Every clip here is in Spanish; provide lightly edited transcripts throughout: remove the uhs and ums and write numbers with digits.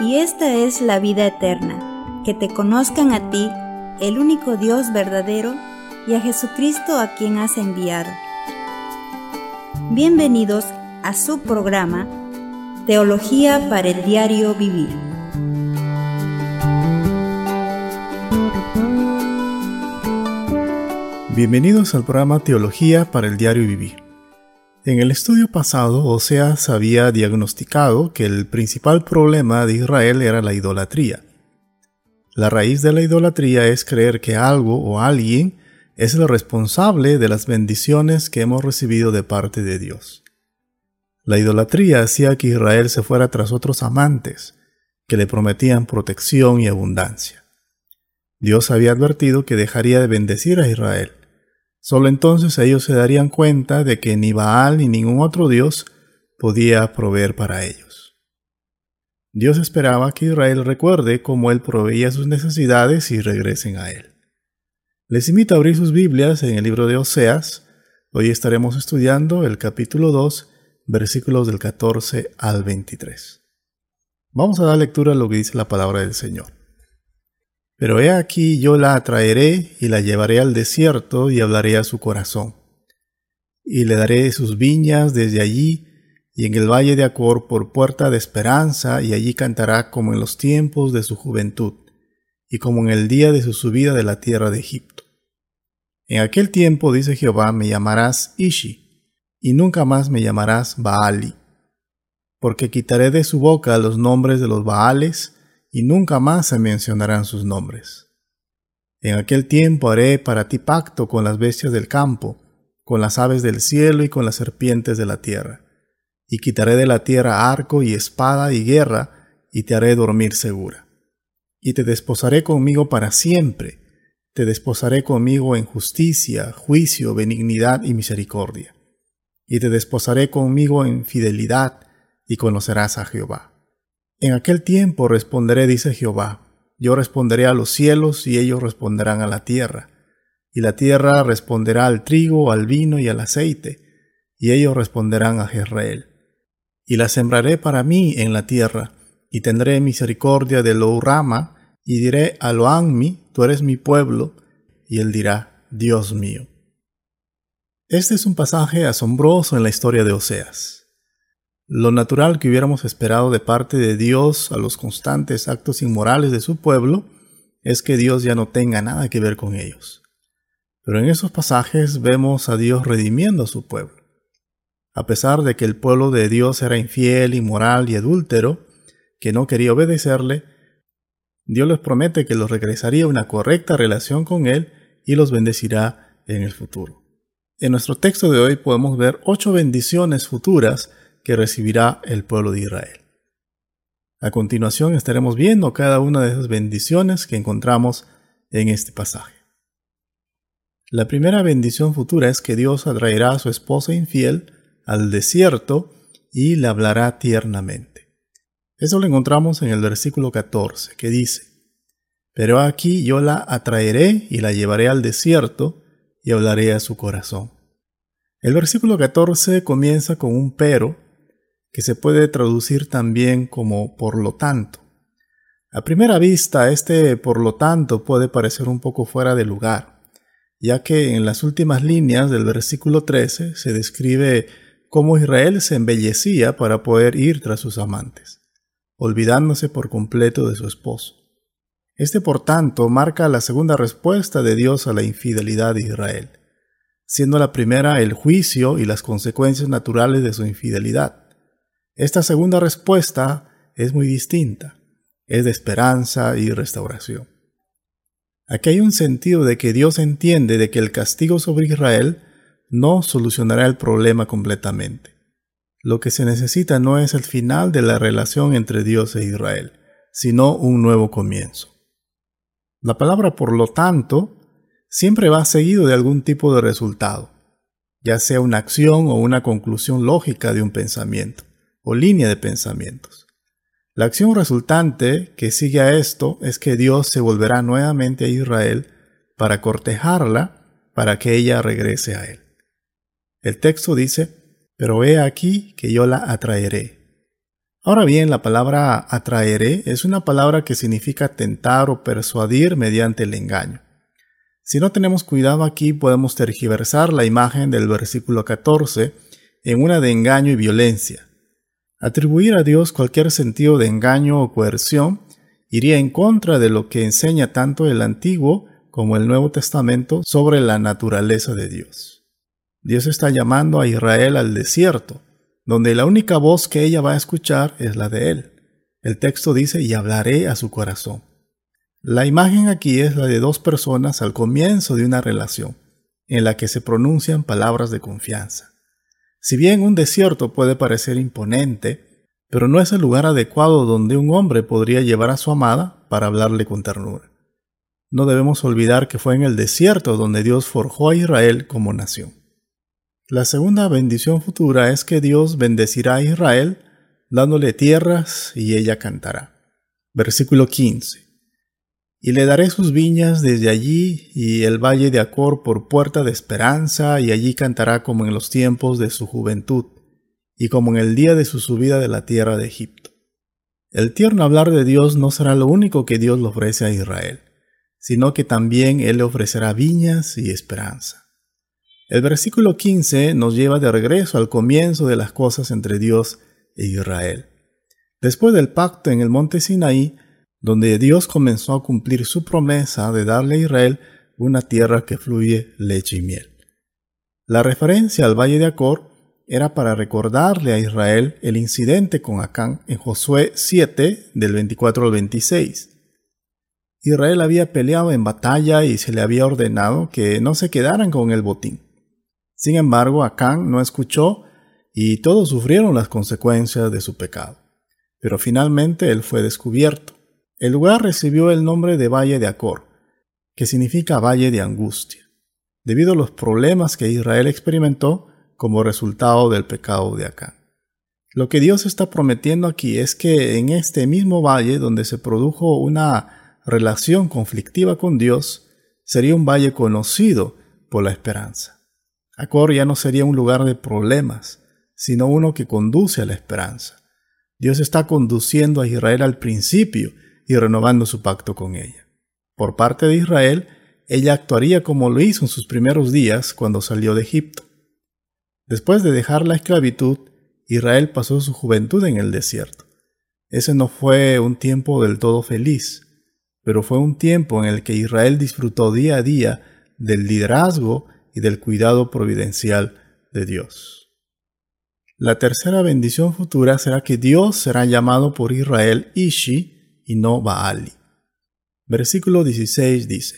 y esta es la vida eterna, que te conozcan a ti, el único Dios verdadero, y a Jesucristo a quien has enviado. Bienvenidos a su programa, Teología para el Diario Vivir. Bienvenidos al programa Teología para el Diario Vivir. En el estudio pasado, Oseas había diagnosticado que el principal problema de Israel era la idolatría. La raíz de la idolatría es creer que algo o alguien es el responsable de las bendiciones que hemos recibido de parte de Dios. La idolatría hacía que Israel se fuera tras otros amantes, que le prometían protección y abundancia. Dios había advertido que dejaría de bendecir a Israel. Solo entonces ellos se darían cuenta de que ni Baal ni ningún otro Dios podía proveer para ellos. Dios esperaba que Israel recuerde cómo Él proveía sus necesidades y regresen a Él. Les invito a abrir sus Biblias en el libro de Oseas. Hoy estaremos estudiando el capítulo 2, versículos del 14 al 23. Vamos a dar lectura a lo que dice la palabra del Señor. Pero he aquí yo la atraeré y la llevaré al desierto y hablaré a su corazón. Y le daré sus viñas desde allí y en el valle de Acor por puerta de esperanza, y allí cantará como en los tiempos de su juventud y como en el día de su subida de la tierra de Egipto. En aquel tiempo, dice Jehová, me llamarás Ishi, y nunca más me llamarás Baali, porque quitaré de su boca los nombres de los Baales, y nunca más se mencionarán sus nombres. En aquel tiempo haré para ti pacto con las bestias del campo, con las aves del cielo y con las serpientes de la tierra, y quitaré de la tierra arco y espada y guerra, y te haré dormir segura. Y te desposaré conmigo para siempre, te desposaré conmigo en justicia, juicio, benignidad y misericordia. Y te desposaré conmigo en fidelidad, y conocerás a Jehová. En aquel tiempo responderé, dice Jehová, yo responderé a los cielos y ellos responderán a la tierra, y la tierra responderá al trigo, al vino y al aceite, y ellos responderán a Jezreel. Y la sembraré para mí en la tierra, y tendré misericordia de Lo-Rama, y diré a Lo-Ammi, tú eres mi pueblo, y él dirá, Dios mío. Este es un pasaje asombroso en la historia de Oseas. Lo natural que hubiéramos esperado de parte de Dios a los constantes actos inmorales de su pueblo es que Dios ya no tenga nada que ver con ellos. Pero en esos pasajes vemos a Dios redimiendo a su pueblo. A pesar de que el pueblo de Dios era infiel, inmoral y adúltero, que no quería obedecerle, Dios les promete que los regresaría a una correcta relación con Él y los bendecirá en el futuro. En nuestro texto de hoy podemos ver 8 bendiciones futuras que recibirá el pueblo de Israel. A continuación estaremos viendo cada una de esas bendiciones que encontramos en este pasaje. La primera bendición futura es que Dios atraerá a su esposa infiel al desierto y le hablará tiernamente. Eso lo encontramos en el versículo 14, que dice, pero aquí yo la atraeré y la llevaré al desierto y hablaré a su corazón. El versículo 14 comienza con un pero, que se puede traducir también como por lo tanto. A primera vista, este por lo tanto puede parecer un poco fuera de lugar, ya que en las últimas líneas del versículo 13 se describe cómo Israel se embellecía para poder ir tras sus amantes, olvidándose por completo de su esposo. Este por tanto marca la segunda respuesta de Dios a la infidelidad de Israel, siendo la primera el juicio y las consecuencias naturales de su infidelidad. Esta segunda respuesta es muy distinta, es de esperanza y restauración. Aquí hay un sentido de que Dios entiende de que el castigo sobre Israel no solucionará el problema completamente. Lo que se necesita no es el final de la relación entre Dios e Israel, sino un nuevo comienzo. La palabra por lo tanto siempre va seguido de algún tipo de resultado, ya sea una acción o una conclusión lógica de un pensamiento o línea de pensamientos. La acción resultante que sigue a esto es que Dios se volverá nuevamente a Israel para cortejarla para que ella regrese a Él. El texto dice, pero he aquí que yo la atraeré. Ahora bien, la palabra atraeré es una palabra que significa tentar o persuadir mediante el engaño. Si no tenemos cuidado aquí, podemos tergiversar la imagen del versículo 14 en una de engaño y violencia. Atribuir a Dios cualquier sentido de engaño o coerción iría en contra de lo que enseña tanto el Antiguo como el Nuevo Testamento sobre la naturaleza de Dios. Dios está llamando a Israel al desierto, donde la única voz que ella va a escuchar es la de Él. El texto dice, y hablaré a su corazón. La imagen aquí es la de dos personas al comienzo de una relación, en la que se pronuncian palabras de confianza. Si bien un desierto puede parecer imponente, pero no es el lugar adecuado donde un hombre podría llevar a su amada para hablarle con ternura. No debemos olvidar que fue en el desierto donde Dios forjó a Israel como nación. La segunda bendición futura es que Dios bendecirá a Israel, dándole tierras y ella cantará. Versículo 15. Y le daré sus viñas desde allí y el valle de Acor por puerta de esperanza, y allí cantará como en los tiempos de su juventud, y como en el día de su subida de la tierra de Egipto. El tierno hablar de Dios no será lo único que Dios le ofrece a Israel, sino que también Él le ofrecerá viñas y esperanza. El versículo 15 nos lleva de regreso al comienzo de las cosas entre Dios e Israel. Después del pacto en el monte Sinaí, donde Dios comenzó a cumplir su promesa de darle a Israel una tierra que fluye leche y miel. La referencia al valle de Acor era para recordarle a Israel el incidente con Acán en Josué 7, del 24 al 26. Israel había peleado en batalla y se le había ordenado que no se quedaran con el botín. Sin embargo, Acán no escuchó y todos sufrieron las consecuencias de su pecado. Pero finalmente él fue descubierto. El lugar recibió el nombre de Valle de Acor, que significa Valle de Angustia, debido a los problemas que Israel experimentó como resultado del pecado de Acán. Lo que Dios está prometiendo aquí es que en este mismo valle donde se produjo una relación conflictiva con Dios, sería un valle conocido por la esperanza. Acor ya no sería un lugar de problemas, sino uno que conduce a la esperanza. Dios está conduciendo a Israel al principio y renovando su pacto con ella. Por parte de Israel, ella actuaría como lo hizo en sus primeros días cuando salió de Egipto. Después de dejar la esclavitud, Israel pasó su juventud en el desierto. Ese no fue un tiempo del todo feliz, pero fue un tiempo en el que Israel disfrutó día a día del liderazgo y del cuidado providencial de Dios. La tercera bendición futura será que Dios será llamado por Israel Ishi y no Baali. Versículo 16 dice: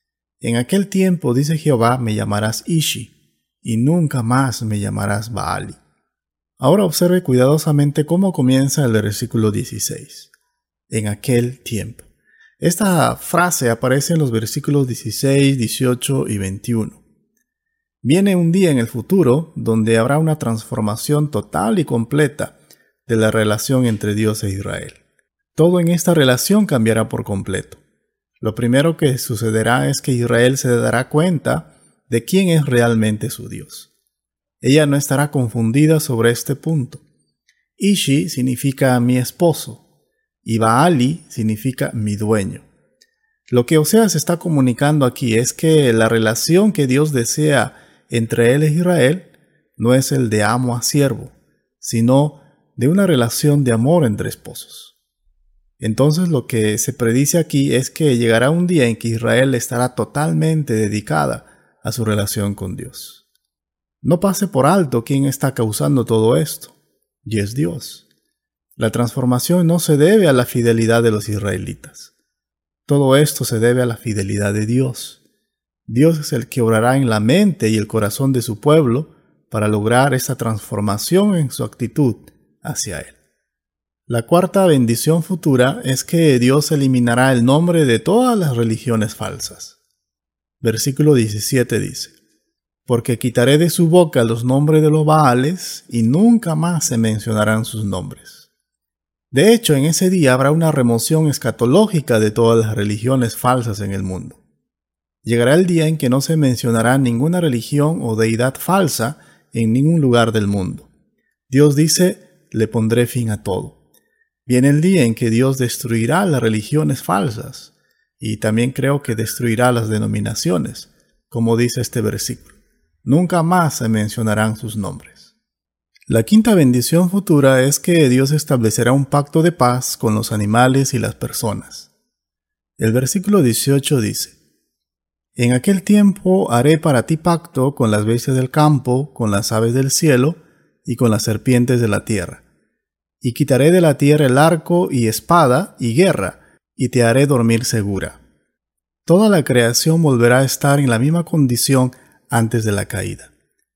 En aquel tiempo, dice Jehová, me llamarás Ishi, y nunca más me llamarás Baali. Ahora observe cuidadosamente cómo comienza el versículo 16. En aquel tiempo. Esta frase aparece en los versículos 16, 18 y 21. Viene un día en el futuro donde habrá una transformación total y completa de la relación entre Dios e Israel. Todo en esta relación cambiará por completo. Lo primero que sucederá es que Israel se dará cuenta de quién es realmente su Dios. Ella no estará confundida sobre este punto. Ishi significa mi esposo y Baali significa mi dueño. Lo que Oseas está comunicando aquí es que la relación que Dios desea entre él e Israel no es el de amo a siervo, sino de una relación de amor entre esposos. Entonces lo que se predice aquí es que llegará un día en que Israel estará totalmente dedicada a su relación con Dios. No pase por alto quién está causando todo esto, y es Dios. La transformación no se debe a la fidelidad de los israelitas. Todo esto se debe a la fidelidad de Dios. Dios es el que obrará en la mente y el corazón de su pueblo para lograr esa transformación en su actitud hacia Él. La cuarta bendición futura es que Dios eliminará el nombre de todas las religiones falsas. Versículo 17 dice: Porque quitaré de su boca los nombres de los Baales y nunca más se mencionarán sus nombres. De hecho, en ese día habrá una remoción escatológica de todas las religiones falsas en el mundo. Llegará el día en que no se mencionará ninguna religión o deidad falsa en ningún lugar del mundo. Dios dice: le pondré fin a todo. Viene el día en que Dios destruirá las religiones falsas y también creo que destruirá las denominaciones, como dice este versículo. Nunca más se mencionarán sus nombres. La quinta bendición futura es que Dios establecerá un pacto de paz con los animales y las personas. El versículo 18 dice: En aquel tiempo haré para ti pacto con las bestias del campo, con las aves del cielo y con las serpientes de la tierra. Y quitaré de la tierra el arco y espada y guerra, y te haré dormir segura. Toda la creación volverá a estar en la misma condición antes de la caída.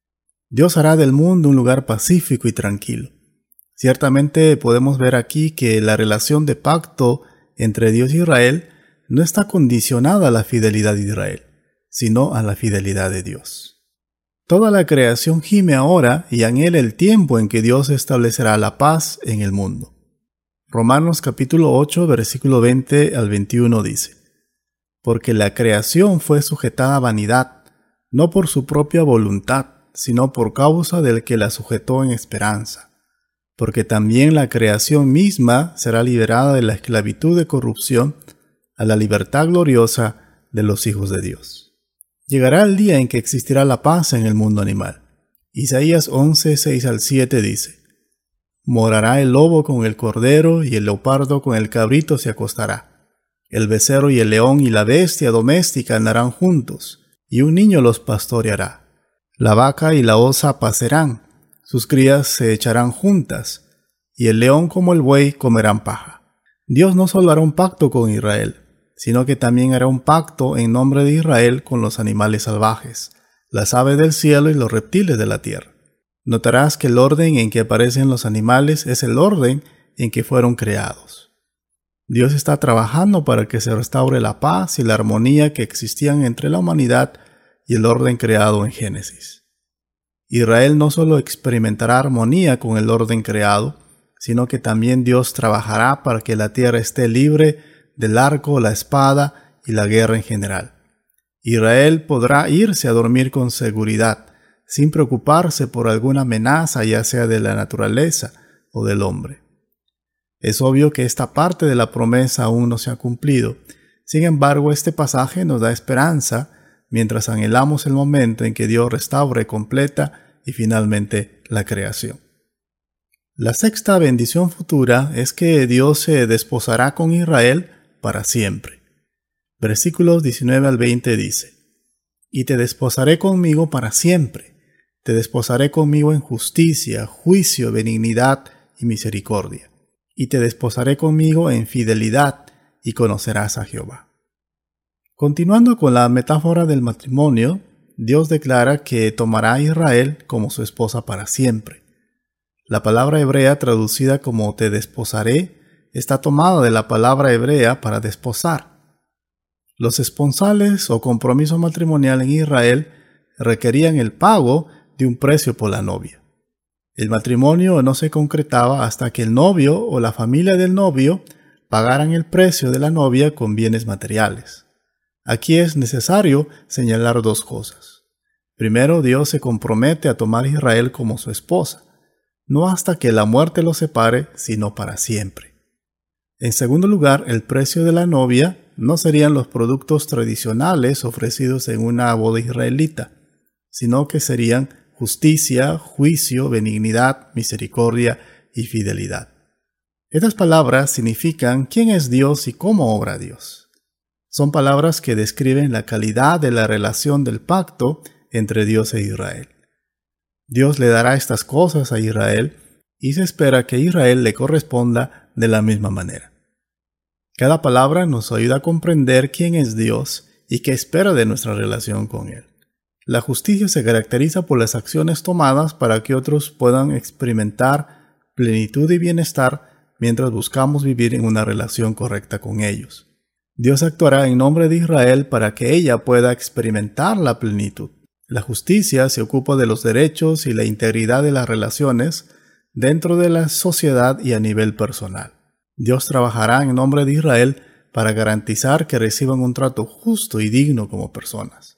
Dios hará del mundo un lugar pacífico y tranquilo. Ciertamente podemos ver aquí que la relación de pacto entre Dios y Israel no está condicionada a la fidelidad de Israel, sino a la fidelidad de Dios. Toda la creación gime ahora y anhela el tiempo en que Dios establecerá la paz en el mundo. Romanos capítulo 8, versículo 20 al 21 dice: Porque la creación fue sujetada a vanidad, no por su propia voluntad, sino por causa del que la sujetó en esperanza. Porque también la creación misma será liberada de la esclavitud de corrupción a la libertad gloriosa de los hijos de Dios. Llegará el día en que existirá la paz en el mundo animal. Isaías 11, 6 al 7 dice: Morará el lobo con el cordero y el leopardo con el cabrito se acostará. El becerro y el león y la bestia doméstica andarán juntos, y un niño los pastoreará. La vaca y la osa pacerán, sus crías se echarán juntas, y el león como el buey comerán paja. Dios no solo hará un pacto con Israel, sino que también hará un pacto en nombre de Israel con los animales salvajes, las aves del cielo y los reptiles de la tierra. Notarás que el orden en que aparecen los animales es el orden en que fueron creados. Dios está trabajando para que se restaure la paz y la armonía que existían entre la humanidad y el orden creado en Génesis. Israel no solo experimentará armonía con el orden creado, sino que también Dios trabajará para que la tierra esté libre del arco, la espada y la guerra en general. Israel podrá irse a dormir con seguridad, sin preocuparse por alguna amenaza, ya sea de la naturaleza o del hombre. Es obvio que esta parte de la promesa aún no se ha cumplido. Sin embargo, este pasaje nos da esperanza mientras anhelamos el momento en que Dios restaure completa y finalmente la creación. La sexta bendición futura es que Dios se desposará con Israel para siempre. Versículos 19 al 20 dice: Y te desposaré conmigo para siempre, te desposaré conmigo en justicia, juicio, benignidad y misericordia, y te desposaré conmigo en fidelidad, y conocerás a Jehová. Continuando con la metáfora del matrimonio, Dios declara que tomará a Israel como su esposa para siempre. La palabra hebrea traducida como te desposaré está tomada de la palabra hebrea para desposar. Los esponsales o compromiso matrimonial en Israel requerían el pago de un precio por la novia. El matrimonio no se concretaba hasta que el novio o la familia del novio pagaran el precio de la novia con bienes materiales. Aquí es necesario señalar dos cosas. Primero, Dios se compromete a tomar a Israel como su esposa, no hasta que la muerte los separe, sino para siempre. En segundo lugar, el precio de la novia no serían los productos tradicionales ofrecidos en una boda israelita, sino que serían justicia, juicio, benignidad, misericordia y fidelidad. Estas palabras significan quién es Dios y cómo obra Dios. Son palabras que describen la calidad de la relación del pacto entre Dios e Israel. Dios le dará estas cosas a Israel y se espera que Israel le corresponda de la misma manera. Cada palabra nos ayuda a comprender quién es Dios y qué espera de nuestra relación con Él. La justicia se caracteriza por las acciones tomadas para que otros puedan experimentar plenitud y bienestar mientras buscamos vivir en una relación correcta con ellos. Dios actuará en nombre de Israel para que ella pueda experimentar la plenitud. La justicia se ocupa de los derechos y la integridad de las relaciones dentro de la sociedad y a nivel personal. Dios trabajará en nombre de Israel para garantizar que reciban un trato justo y digno como personas.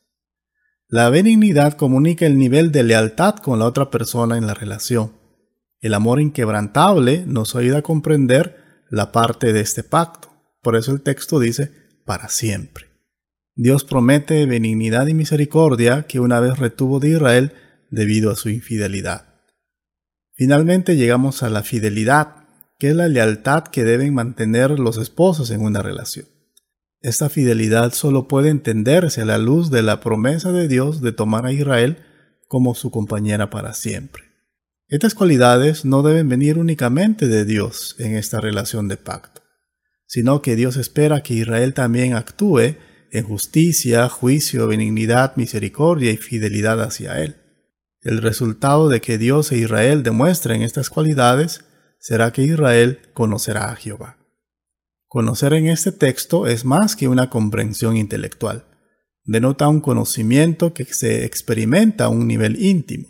La benignidad comunica el nivel de lealtad con la otra persona en la relación. El amor inquebrantable nos ayuda a comprender la parte de este pacto. Por eso el texto dice, para siempre. Dios promete benignidad y misericordia que una vez retuvo de Israel debido a su infidelidad. Finalmente llegamos a la fidelidad, que es la lealtad que deben mantener los esposos en una relación. Esta fidelidad solo puede entenderse a la luz de la promesa de Dios de tomar a Israel como su compañera para siempre. Estas cualidades no deben venir únicamente de Dios en esta relación de pacto, sino que Dios espera que Israel también actúe en justicia, juicio, benignidad, misericordia y fidelidad hacia Él. El resultado de que Dios e Israel demuestren estas cualidades será que Israel conocerá a Jehová. Conocer en este texto es más que una comprensión intelectual. Denota un conocimiento que se experimenta a un nivel íntimo.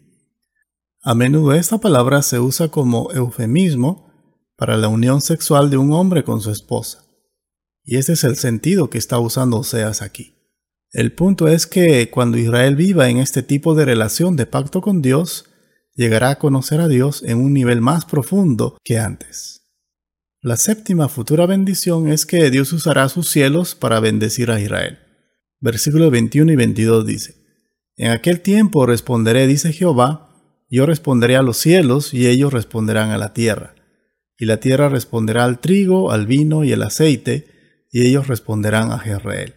A menudo esta palabra se usa como eufemismo para la unión sexual de un hombre con su esposa. Y ese es el sentido que está usando Oseas aquí. El punto es que cuando Israel viva en este tipo de relación de pacto con Dios, llegará a conocer a Dios en un nivel más profundo que antes. La séptima futura bendición es que Dios usará sus cielos para bendecir a Israel. Versículos 21 y 22 dice, En aquel tiempo responderé, dice Jehová, yo responderé a los cielos y ellos responderán a la tierra. Y la tierra responderá al trigo, al vino y al aceite, y ellos responderán a Jezreel.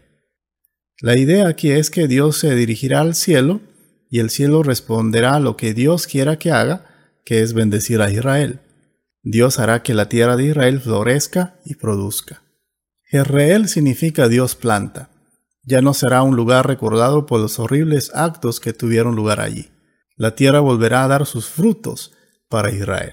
La idea aquí es que Dios se dirigirá al cielo y el cielo responderá a lo que Dios quiera que haga, que es bendecir a Israel. Dios hará que la tierra de Israel florezca y produzca. Jezreel significa Dios planta. Ya no será un lugar recordado por los horribles actos que tuvieron lugar allí. La tierra volverá a dar sus frutos para Israel.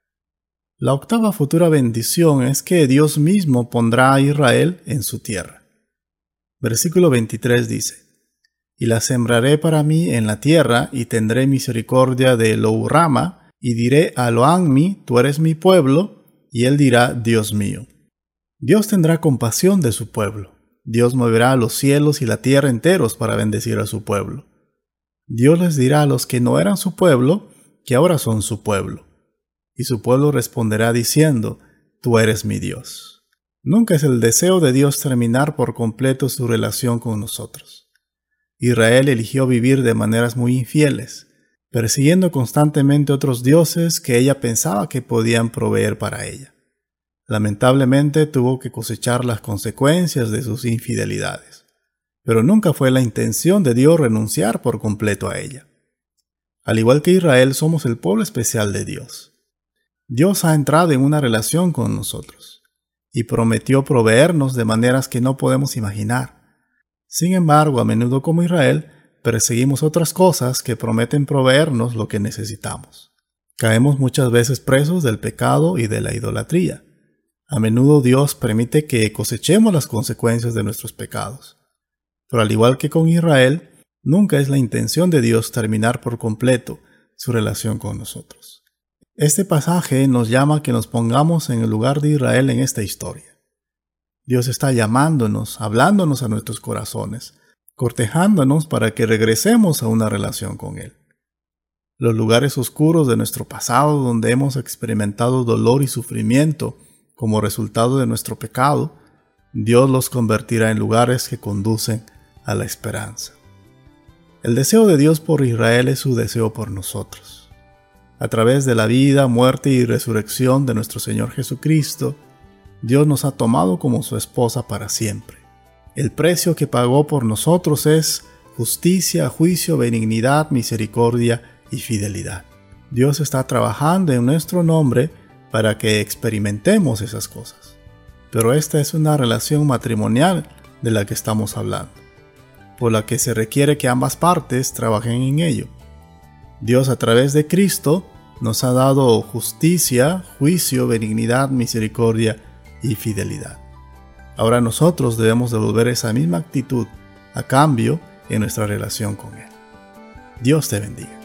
La octava futura bendición es que Dios mismo pondrá a Israel en su tierra. Versículo 23 dice, Y la sembraré para mí en la tierra, y tendré misericordia de Lo-Rama, y diré a Lo-Ammi, tú eres mi pueblo, y él dirá, Dios mío. Dios tendrá compasión de su pueblo. Dios moverá los cielos y la tierra enteros para bendecir a su pueblo. Dios les dirá a los que no eran su pueblo, que ahora son su pueblo. Y su pueblo responderá diciendo, tú eres mi Dios. Nunca es el deseo de Dios terminar por completo su relación con nosotros. Israel eligió vivir de maneras muy infieles, persiguiendo constantemente otros dioses que ella pensaba que podían proveer para ella. Lamentablemente tuvo que cosechar las consecuencias de sus infidelidades, pero nunca fue la intención de Dios renunciar por completo a ella. Al igual que Israel, somos el pueblo especial de Dios. Dios ha entrado en una relación con nosotros y prometió proveernos de maneras que no podemos imaginar. Sin embargo, a menudo como Israel, perseguimos otras cosas que prometen proveernos lo que necesitamos. Caemos muchas veces presos del pecado y de la idolatría. A menudo Dios permite que cosechemos las consecuencias de nuestros pecados. Pero al igual que con Israel, nunca es la intención de Dios terminar por completo su relación con nosotros. Este pasaje nos llama a que nos pongamos en el lugar de Israel en esta historia. Dios está llamándonos, hablándonos a nuestros corazones, cortejándonos para que regresemos a una relación con Él. Los lugares oscuros de nuestro pasado donde hemos experimentado dolor y sufrimiento como resultado de nuestro pecado, Dios los convertirá en lugares que conducen a la esperanza. El deseo de Dios por Israel es su deseo por nosotros. A través de la vida, muerte y resurrección de nuestro Señor Jesucristo, Dios nos ha tomado como su esposa para siempre. El precio que pagó por nosotros es justicia, juicio, benignidad, misericordia y fidelidad. Dios está trabajando en nuestro nombre para que experimentemos esas cosas. Pero esta es una relación matrimonial de la que estamos hablando, por la que se requiere que ambas partes trabajen en ello. Dios a través de Cristo nos ha dado justicia, juicio, benignidad, misericordia y fidelidad. Ahora nosotros debemos devolver esa misma actitud a cambio en nuestra relación con Él. Dios te bendiga.